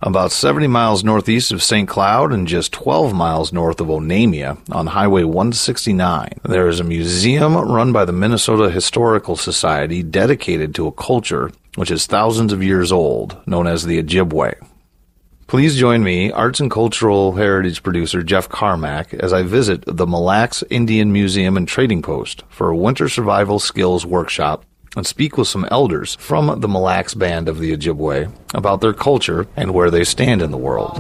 About 70 miles northeast of St. Cloud and just 12 miles north of Onamia on Highway 169, there is a museum run by the Minnesota Historical Society dedicated to a culture which is thousands of years old, known as the Ojibwe. Please join me, arts and cultural heritage producer Jeff Carmack, as I visit the Mille Lacs Indian Museum and Trading Post for a winter survival skills workshop and speak with some elders from the Mille Lacs Band of the Ojibwe about their culture and where they stand in the world.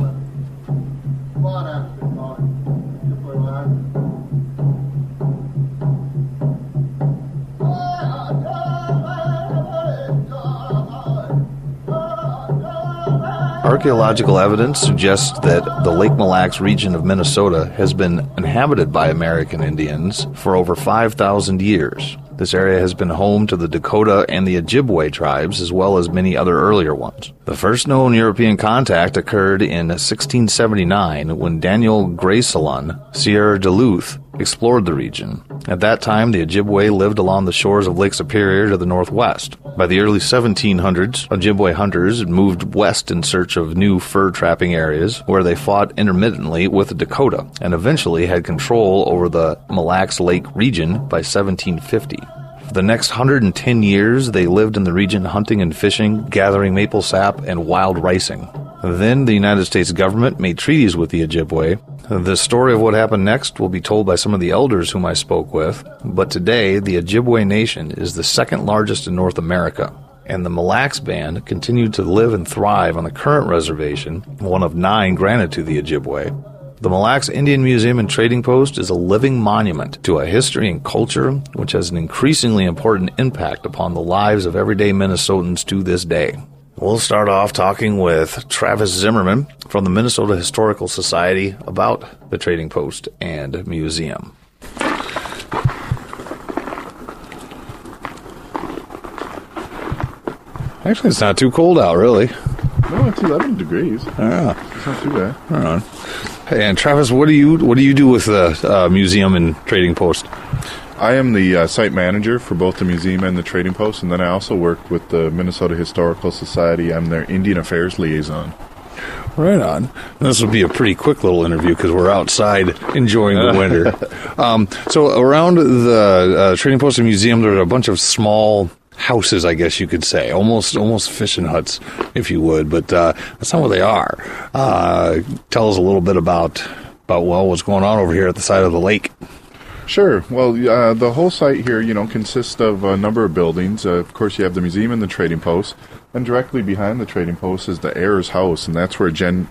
Archaeological evidence suggests that the Lake Mille Lacs region of Minnesota has been inhabited by American Indians for over 5,000 years. This area has been home to the Dakota and the Ojibwe tribes, as well as many other earlier ones. The first known European contact occurred in 1679 when Daniel Greysolon, Sieur de Luth, explored the region. At that time, the Ojibwe lived along the shores of Lake Superior to the northwest. By the early 1700s, Ojibwe hunters moved west in search of new fur-trapping areas, where they fought intermittently with the Dakota, and eventually had control over the Mille Lacs Lake region by 1750. For the next 110 years, they lived in the region hunting and fishing, gathering maple sap, and wild ricing. Then the United States government made treaties with the Ojibwe. The story of what happened next will be told by some of the elders whom I spoke with, but today the Ojibwe Nation is the second largest in North America, and the Mille Lacs Band continued to live and thrive on the current reservation, one of 9 granted to the Ojibwe. The Mille Lacs Indian Museum and Trading Post is a living monument to a history and culture which has an increasingly important impact upon the lives of everyday Minnesotans to this day. We'll start off talking with Travis Zimmerman from the Minnesota Historical Society about the Trading Post and Museum. Actually, it's not too cold out, really. No, it's 11 degrees. Yeah. It's not too bad. All right. Hey, and Travis, what do you do with the Museum and Trading Post? I am the site manager for both the museum and the Trading Post, and then I also work with the Minnesota Historical Society. I'm their Indian Affairs liaison. Right on. This will be a pretty quick little interview because we're outside enjoying the winter. So around the Trading Post and Museum, there are a bunch of small houses, I guess you could say, almost fishing huts, if you would, but that's not what they are. Tell us a little bit about what's going on over here at the side of the lake. Sure. Well, the whole site here, consists of a number of buildings. Of course, you have the museum and the Trading Post, and directly behind the Trading Post is the Ayers house, and that's where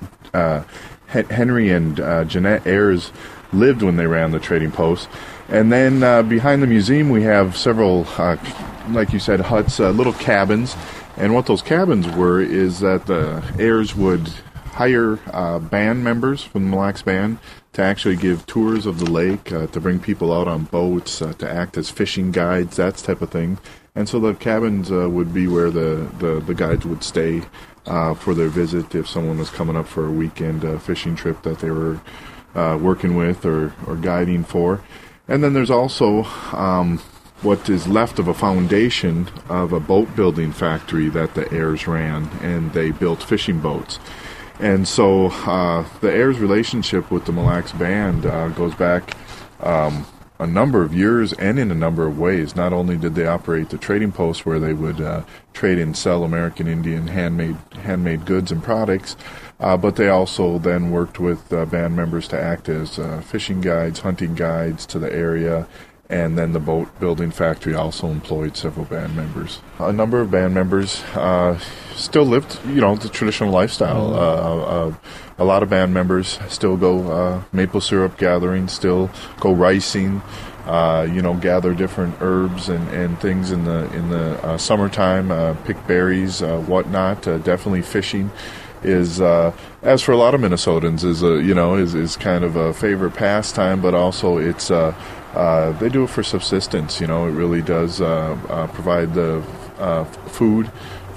Henry and Jeanette Ayers lived when they ran the Trading Post. And then behind the museum, we have several, like you said, huts, little cabins. And what those cabins were is that the Ayers would hire band members from the Mille Lacs Band to actually give tours of the lake, to bring people out on boats, to act as fishing guides, that type of thing. And so the cabins would be where the guides would stay for their visit if someone was coming up for a weekend fishing trip that they were working with or guiding for. And then there's also what is left of a foundation of a boat building factory that the Ayers ran, and they built fishing boats. And so the Ayers' relationship with the Mille Lacs Band goes back a number of years and in a number of ways. Not only did they operate the Trading Post, where they would trade and sell American Indian handmade goods and products, but they also then worked with band members to act as fishing guides, hunting guides to the area. And then the boat building factory also employed several band members. A number of band members still lived, the traditional lifestyle. A lot of band members still go maple syrup gathering, still go ricing, gather different herbs and things in the summertime, pick berries, whatnot. Definitely fishing is, as for a lot of Minnesotans, is kind of a favorite pastime, but also it's they do it for subsistence. It really does provide the food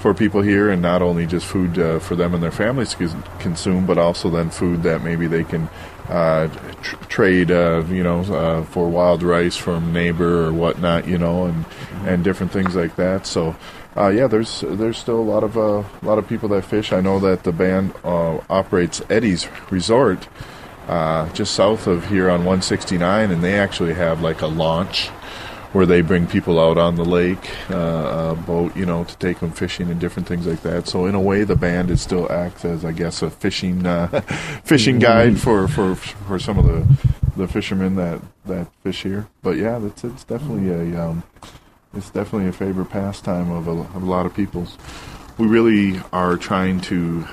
for people here, and not only just food for them and their families to consume, but also then food that maybe they can trade, for wild rice from neighbor or whatnot, and different things like that. So, there's still a lot of people that fish. I know that the band operates Eddie's Resort just south of here on 169, and they actually have like a launch where they bring people out on the lake, boat, to take them fishing and different things like that. So in a way, the band still acts as, I guess, a fishing guide for some of the fishermen that fish here. But yeah, it's definitely a favorite pastime of a lot of people's. We really are trying to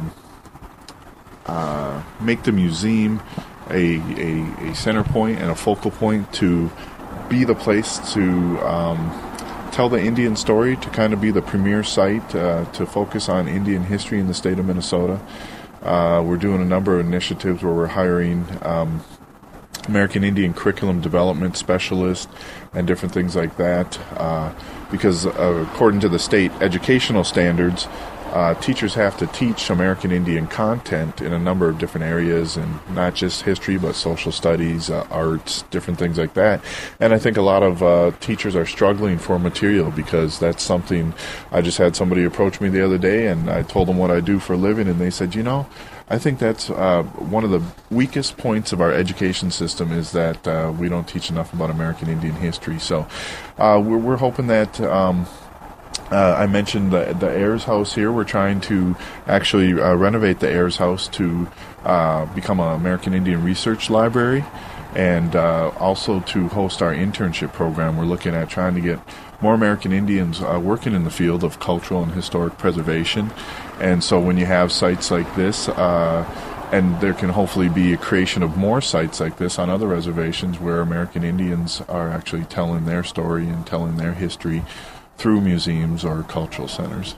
make the museum a center point and a focal point to be the place to tell the Indian story, to kind of be the premier site to focus on Indian history in the state of Minnesota. We're doing a number of initiatives where we're hiring American Indian curriculum development specialists and different things like that, because according to the state educational standards, teachers have to teach American Indian content in a number of different areas, and not just history, but social studies, arts, different things like that. And I think a lot of teachers are struggling for material, because that's something. I just had somebody approach me the other day, and I told them what I do for a living, and they said, I think that's one of the weakest points of our education system, is that we don't teach enough about American Indian history. So we're hoping that I mentioned the Ayers House here. We're trying to actually renovate the Ayers House to become an American Indian Research Library, and also to host our internship program. We're looking at trying to get more American Indians working in the field of cultural and historic preservation. And so when you have sites like this, and there can hopefully be a creation of more sites like this on other reservations where American Indians are actually telling their story and telling their history through museums or cultural centers.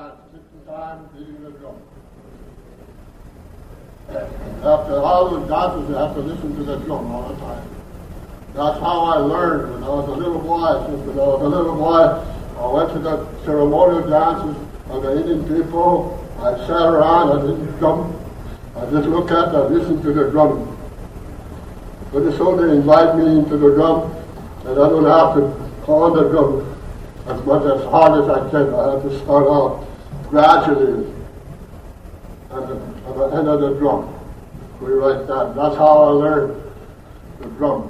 After all the dances, you have to listen to the drum all the time. That's how I learned when I was a little boy. Since when I was a little boy, I went to the ceremonial dances of the Indian people. I sat around, I didn't jump. I just looked at and listened to the drum. Pretty soon they invite me into the drum, and I don't have to call the drum as much as hard as I can. I have to start out gradually at the end of the drum. We write that. That's how I learned the drum.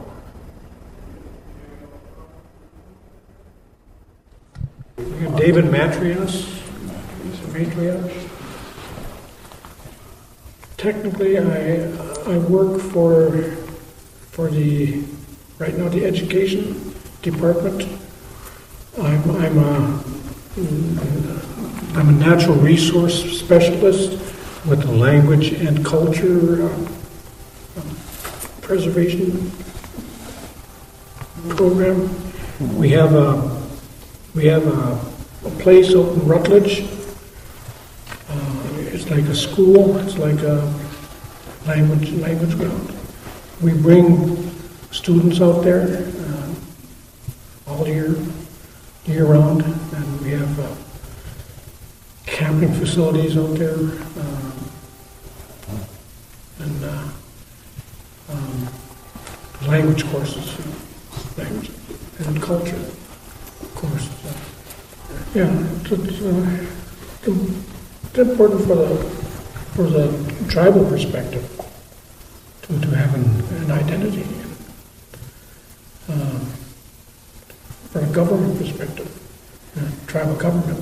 David Matrios. Technically, I work for the right now the education department. I'm a natural resource specialist with the language and culture preservation program. We have a place out in Rutledge. It's like a school. It's like a language ground. We bring students out there all year round, and we have camping facilities out there, and language courses, language and culture courses. It's important for the tribal perspective to have an identity. For a government perspective, tribal government.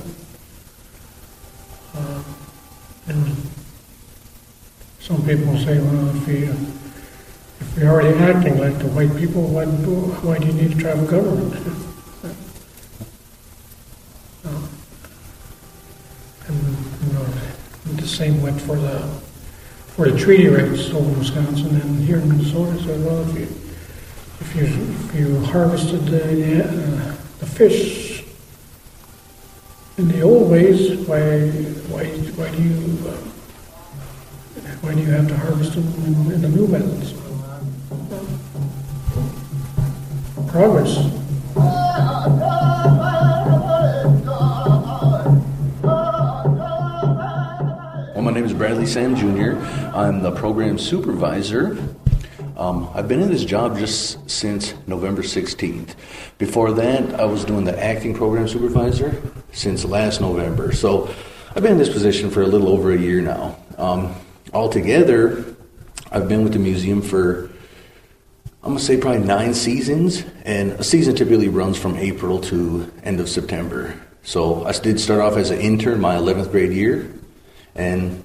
And some people say, well, if we're already acting like the white people, why do you need a tribal government? And the same went for the treaty rights over in Wisconsin and here in Minnesota. So, well, if you harvested the fish in the old ways, why do you have to harvest them in the new methods? Progress. Bradley Sam Jr. I'm the program supervisor. I've been in this job just since November 16th. Before that, I was doing the acting program supervisor since last November. So I've been in this position for a little over a year now. Altogether, I've been with the museum for, I'm going to say probably 9 seasons, and a season typically runs from April to end of September. So I did start off as an intern my 11th grade year, and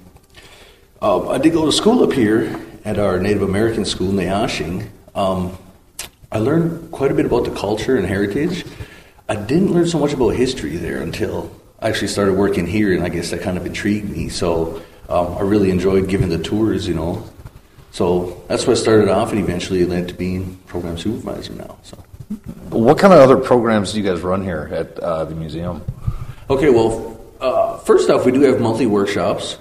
I did go to school up here at our Native American school, Nayashing. I learned quite a bit about the culture and heritage. I didn't learn so much about history there until I actually started working here, and I guess that kind of intrigued me. So I really enjoyed giving the tours, you know. So that's where I started off, and eventually it led to being program supervisor now. So, what kind of other programs do you guys run here at the museum? Okay, well, first off, we do have monthly workshops.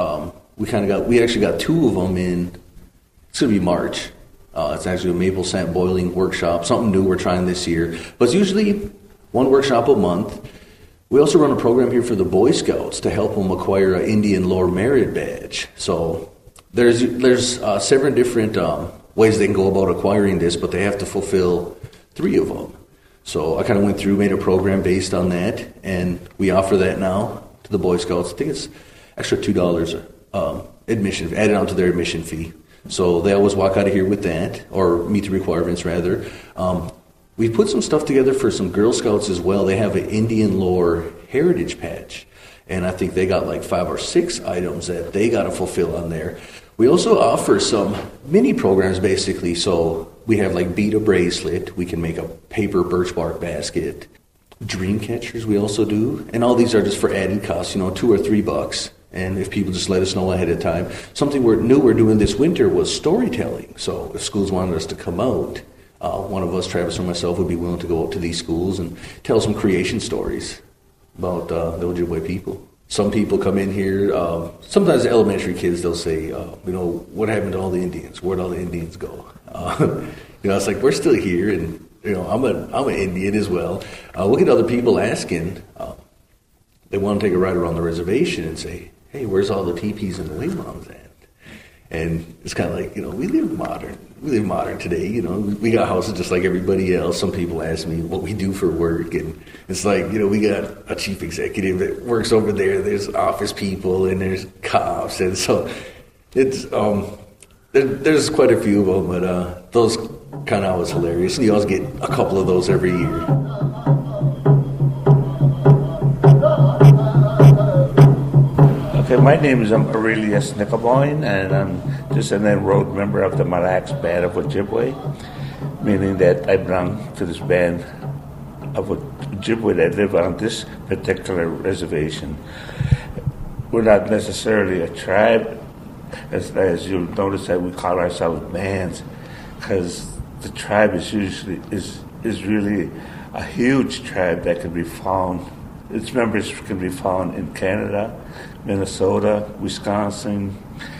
We actually got 2 of them in. It's going to be March. It's actually a maple sap boiling workshop, something new we're trying this year. But it's usually 1 workshop a month. We also run a program here for the Boy Scouts to help them acquire an Indian Lore Merit Badge. So there's 7 different ways they can go about acquiring this, but they have to fulfill 3 of them. So I kind of went through, made a program based on that, and we offer that now to the Boy Scouts. I think it's extra $2 admission, added on to their admission fee. So they always walk out of here with that, or meet the requirements rather. We put some stuff together for some Girl Scouts as well. They have an Indian Lore Heritage Patch, and I think they got like 5 or 6 items that they got to fulfill on there. We also offer some mini programs basically. So we have like bead a bracelet. We can make a paper birch bark basket. Dream catchers we also do, and all these are just for added costs, $2 or $3. And if people just let us know ahead of time. Something we're doing this winter was storytelling. So if schools wanted us to come out, one of us, Travis or myself, would be willing to go out to these schools and tell some creation stories about the Ojibwe people. Some people come in here, sometimes elementary kids, they'll say, what happened to all the Indians? Where'd all the Indians go? It's like, we're still here, and, I'm an Indian as well. We'll get other people asking, they want to take a ride around the reservation and say, hey, where's all the teepees and the wigwams at? And it's kind of like, we live modern today, we got houses just like everybody else. Some people ask me what we do for work, and it's like, we got a chief executive that works over there, there's office people, and there's cops, and so it's, there's quite a few of them, but those kind of always hilarious. You always get a couple of those every year. Okay, my name is Aurelius Nickelboyne, and I'm just an enrolled member of the Mille Lacs Band of Ojibwe, meaning that I belong to this band of Ojibwe that live on this particular reservation. We're not necessarily a tribe, as you'll notice that we call ourselves bands, because the tribe is really a huge tribe that can be found. Its members can be found in Canada, Minnesota, Wisconsin,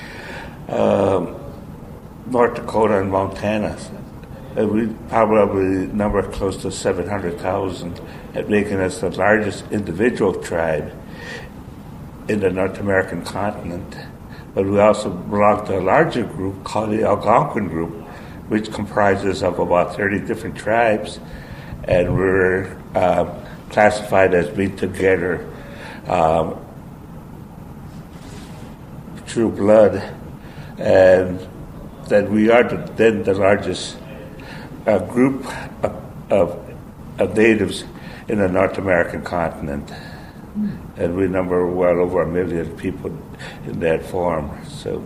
North Dakota, and Montana. We probably number close to 700,000, making us the largest individual tribe in the North American continent. But we also belong to a larger group called the Algonquin Group, which comprises of about 30 different tribes, and we're classified as being together true blood, and that we are then the largest group of natives in the North American continent, and we number well over 1 million people in that form. So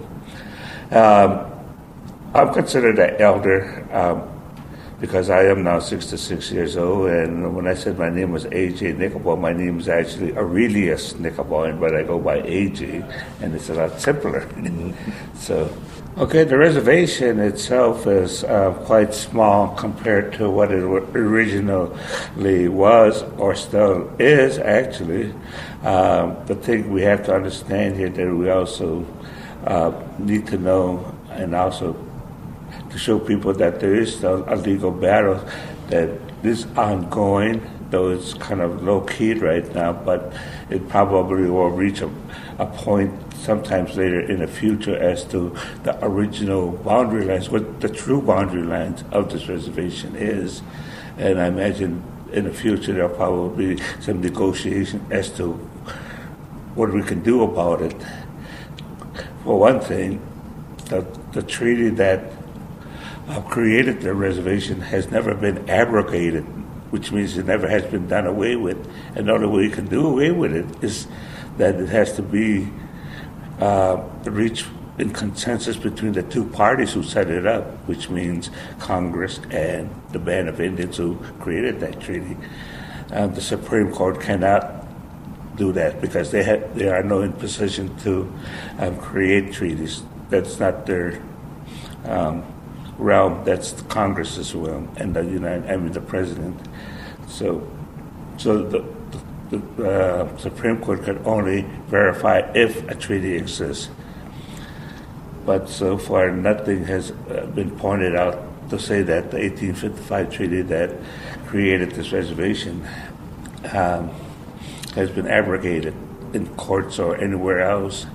I'm considered an elder because I am now 66 years old, and when I said my name was A.J. Nickelboyne, my name is actually Aurelius Nickelboyne, but I go by A.J., and it's a lot simpler. So, okay, the reservation itself is quite small compared to what it originally was, or still is, actually. The thing we have to understand here that we also need to know, and also to show people that there is still a legal battle that is ongoing, though it's kind of low-key right now, but it probably will reach a point sometimes later in the future as to the original boundary lines, what the true boundary lines of this reservation is. And I imagine in the future there'll probably be some negotiation as to what we can do about it. For one thing, the treaty that created the reservation has never been abrogated, which means it never has been done away with. And the only way you can do away with it is that it has to be reached in consensus between the two parties who set it up, which means Congress and the Band of Indians who created that treaty. The Supreme Court cannot do that because they are not in position to create treaties. That's not their realm. That's Congress's realm, and the president. So the Supreme Court can only verify if a treaty exists. But so far, nothing has been pointed out to say that the 1855 treaty that created this reservation has been abrogated in courts or anywhere else.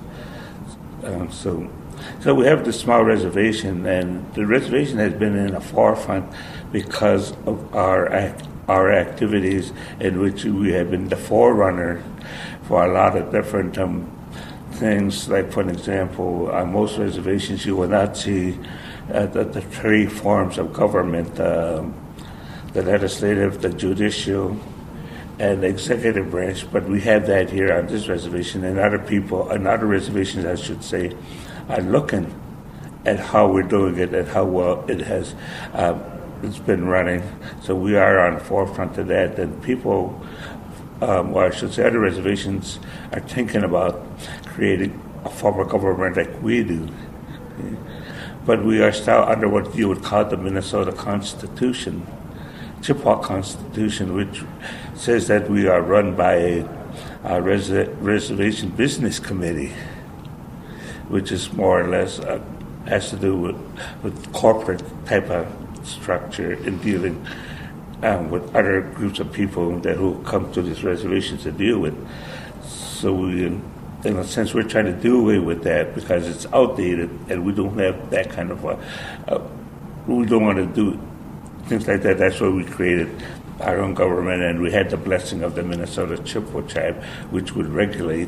So we have this small reservation, and the reservation has been in the forefront because of our activities in which we have been the forerunner for a lot of different things. Like, for example, on most reservations you will not see the three forms of government, the legislative, the judicial, and the executive branch, but we have that here on this reservation, and other reservations, I should say, are looking at how we're doing it and how well it has it's been running. So we are on the forefront of that, and people, or I should say other reservations, are thinking about creating a form of government like we do. But we are still under what you would call the Minnesota Constitution, Chippewa Constitution, which says that we are run by a reservation business committee, which is more or less has to do with corporate type of structure in dealing with other groups of people who come to these reservations to deal with. So we, in a sense, we're trying to do away with that because it's outdated, and we don't have that kind of we don't want to do things like that. That's why we created our own government, and we had the blessing of the Minnesota Chippewa tribe, which would regulate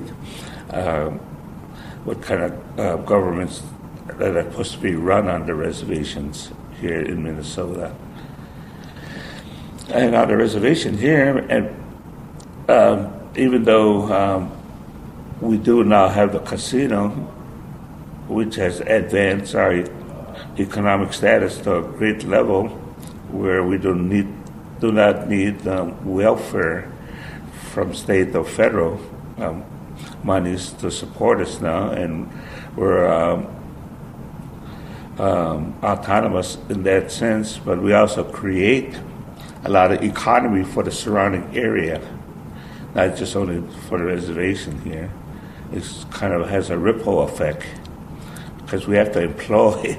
what kind of governments that are supposed to be run on the reservations here in Minnesota. And on the reservation here, and even though we do now have the casino, which has advanced our economic status to a great level, where we do not need welfare from state or federal monies to support us now, and we're autonomous in that sense, but we also create a lot of economy for the surrounding area, not just only for the reservation here. It kind of has a ripple effect because we have to employ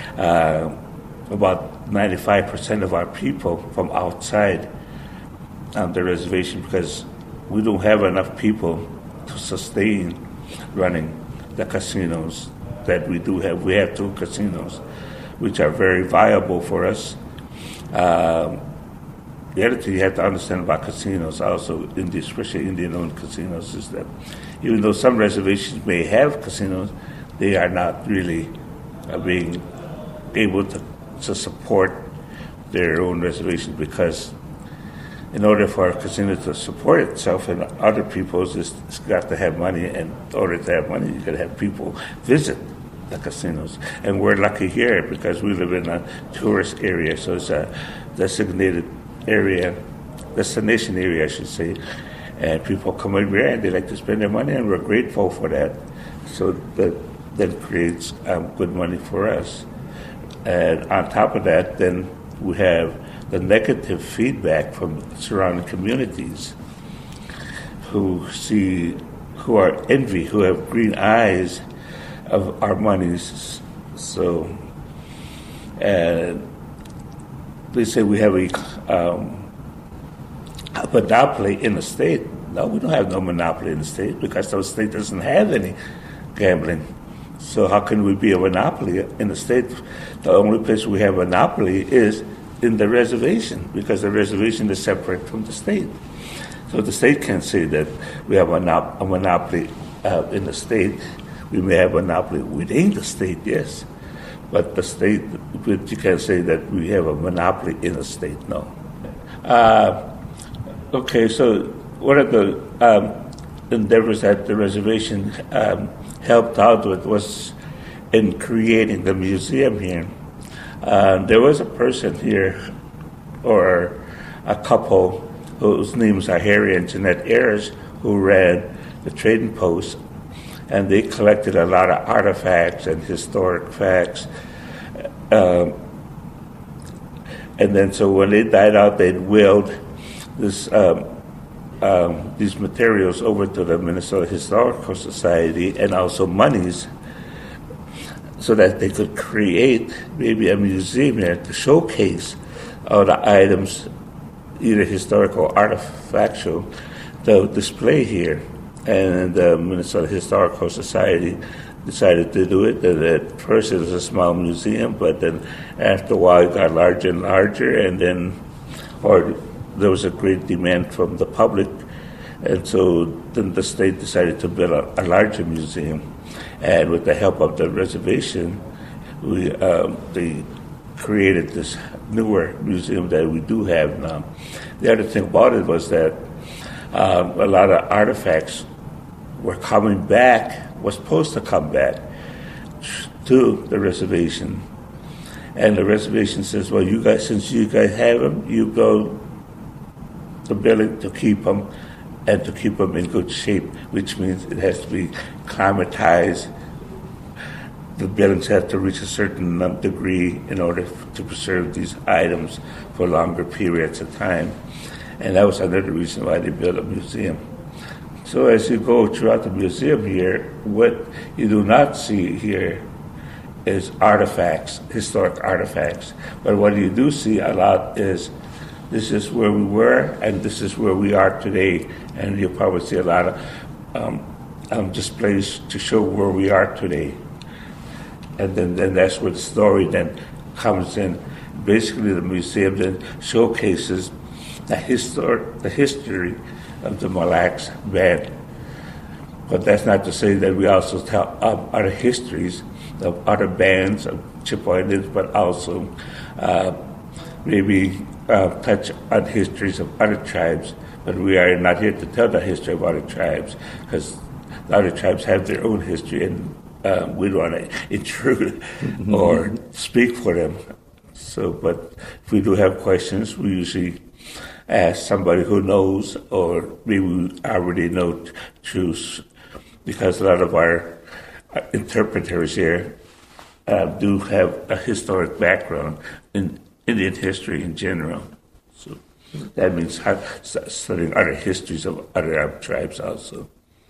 about 95% of our people from outside the reservation because we don't have enough people to sustain running the casinos that we do have. We have 2 casinos, which are very viable for us. The other thing you have to understand about casinos also, especially Indian-owned casinos, is that even though some reservations may have casinos, they are not really being able to support their own reservations because in order for a casino to support itself and other people's, it's got to have money, and in order to have money, you got to have people visit the casinos. And we're lucky here because we live in a tourist area, so it's a designated area, destination area, I should say, and people come over here and they like to spend their money, and we're grateful for that. So that creates good money for us. And on top of that, then we have the negative feedback from surrounding communities who are envy, who have green eyes of our monies. So, and they say we have a monopoly in the state. No, we don't have no monopoly in the state because the state doesn't have any gambling. So how can we be a monopoly in the state? The only place we have a monopoly is in the reservation, because the reservation is separate from the state. So the state can't say that we have a monopoly in the state. We may have a monopoly within the state, yes. But the state, but you can't say that we have a monopoly in the state, no. Okay, so one of the endeavors that the reservation helped out with was in creating the museum here. There was a person here, or a couple, whose names are Harry and Jeanette Ayers, who ran the trading post, and they collected a lot of artifacts and historic facts. And then, so when they died out, they'd willed these materials over to the Minnesota Historical Society, and also monies, so that they could create maybe a museum here to showcase all the items, either historical or artifactual, to display here. And the Minnesota Historical Society decided to do it. And at first it was a small museum, but then after a while it got larger and larger, and then there was a great demand from the public, and so then the state decided to build a larger museum. And with the help of the reservation, they created this newer museum that we do have now. The other thing about it was that a lot of artifacts were coming back, was supposed to come back to the reservation. And the reservation says, well, you guys, since you guys have them, you go the building to keep them and to keep them in good shape, which means it has to be climatized. The buildings have to reach a certain degree in order to preserve these items for longer periods of time. And that was another reason why they built a museum. So as you go throughout the museum here, what you do not see here is artifacts, historic artifacts. But what you do see a lot is this is where we were and this is where we are today. And you'll probably see a lot of displays to show where we are today. And then that's where the story then comes in. Basically, the museum then showcases the history of the Mille Lacs Band. But that's not to say that we also tell other histories of other bands of Chippewa Indians, but also maybe touch on histories of other tribes. But we are not here to tell the history of other tribes, because the other tribes have their own history, and we don't want to intrude or speak for them. So, but if we do have questions, we usually ask somebody who knows, or maybe we already know truths, because a lot of our interpreters here do have a historic background in Indian history in general. So that means studying other histories of other tribes also.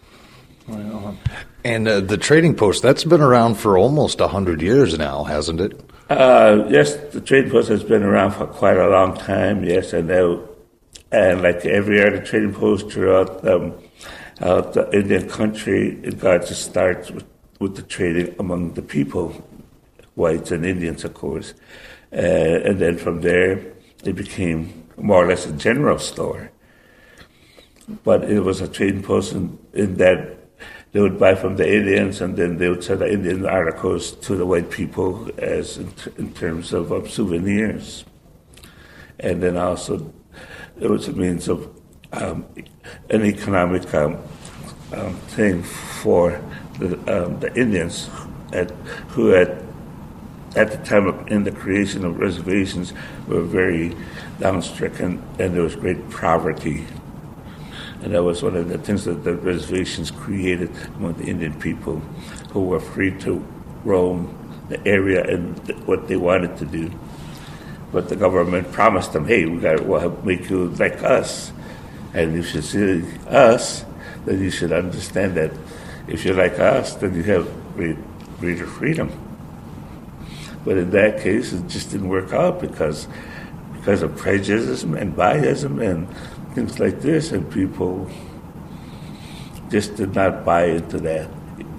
And the trading post, that's been around for almost 100 years now, hasn't it? Yes, the trading post has been around for quite a long time, yes, and like every other trading post throughout the Indian country, it got to start with the trading among the people, whites and Indians, of course. And then from there, it became more or less a general store. But it was a trading post in that they would buy from the Indians, and then they would sell the Indian articles to the white people as in terms of souvenirs. And then also, it was a means of an economic thing for the Indians who at the time in the creation of reservations were very down-stricken, and there was great poverty. And that was one of the things that the reservations created among the Indian people, who were free to roam the area and what they wanted to do. But the government promised them, hey, we'll make you like us. And if you see us, then you should understand that if you're like us, then you have greater freedom. But in that case, it just didn't work out because of prejudice and biasm and things like this, and people just did not buy into that.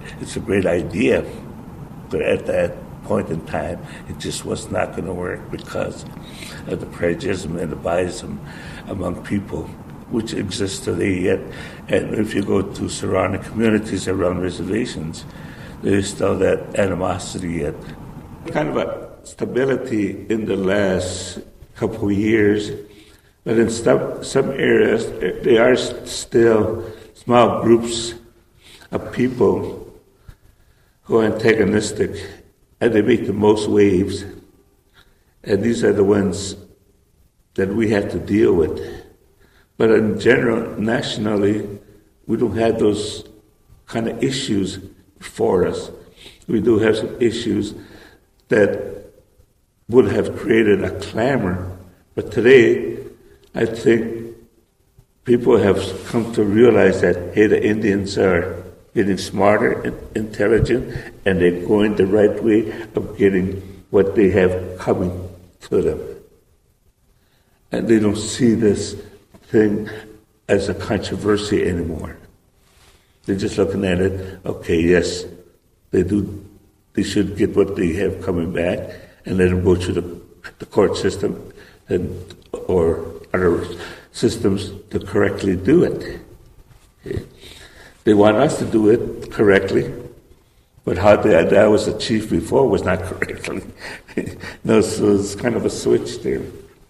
it's a great idea, but at that point in time, it just was not going to work because of the prejudice and the bias among people, which exists today yet. And if you go to surrounding communities around reservations, there's still that animosity yet. Kind of a stability in the last couple of years, but in some areas, there are still small groups of people who are antagonistic, and they make the most waves. And these are the ones that we have to deal with. But in general, nationally, we don't have those kind of issues for us. We do have some issues that would have created a clamor. But today, I think people have come to realize that, hey, the Indians are getting smarter and intelligent, and they're going the right way of getting what they have coming to them. And they don't see this thing as a controversy anymore. They're just looking at it, okay, yes, they should get what they have coming back and let them go through the court system or other systems to correctly do it. Okay. They want us to do it correctly, but how that was achieved before was not correctly. No, so it's kind of a switch there.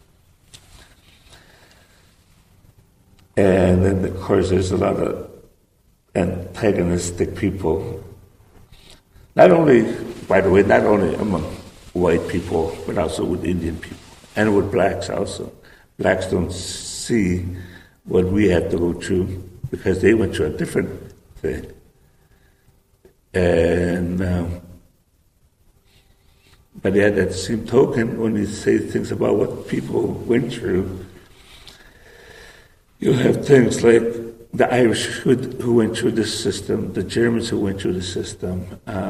And then, of course, there's a lot of antagonistic people. Not only, by the way, not only among white people, but also with Indian people, and with blacks also. Blacks don't see what we have to go through because they went through a different thing. And but at that same token, when you say things about what people went through, you have things like the Irish who went through this system, the Germans who went through the system,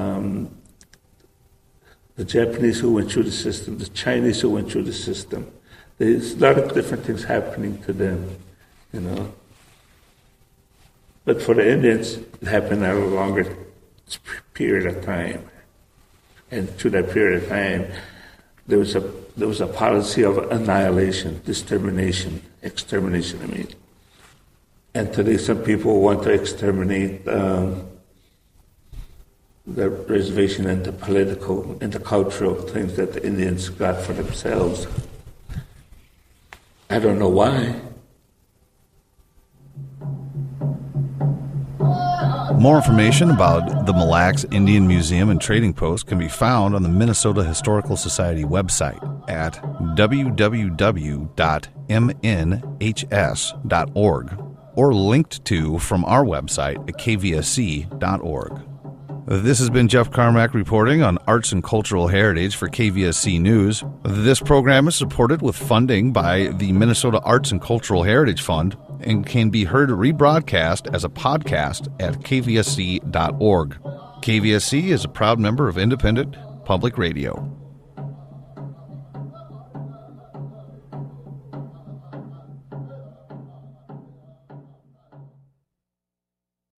the Japanese who went through the system, the Chinese who went through the system. There's a lot of different things happening to them, you know. But for the Indians, it happened at a longer period of time. And through that period of time, there was a policy of annihilation, extermination. And today some people want to exterminate the reservation and the political and the cultural things that the Indians got for themselves. I don't know why. More information about the Mille Lacs Indian Museum and Trading Post can be found on the Minnesota Historical Society website at www.mnhs.org or linked to from our website at kvsc.org. This has been Jeff Carmack reporting on arts and cultural heritage for KVSC News. This program is supported with funding by the Minnesota Arts and Cultural Heritage Fund and can be heard rebroadcast as a podcast at kvsc.org. KVSC is a proud member of Independent Public Radio.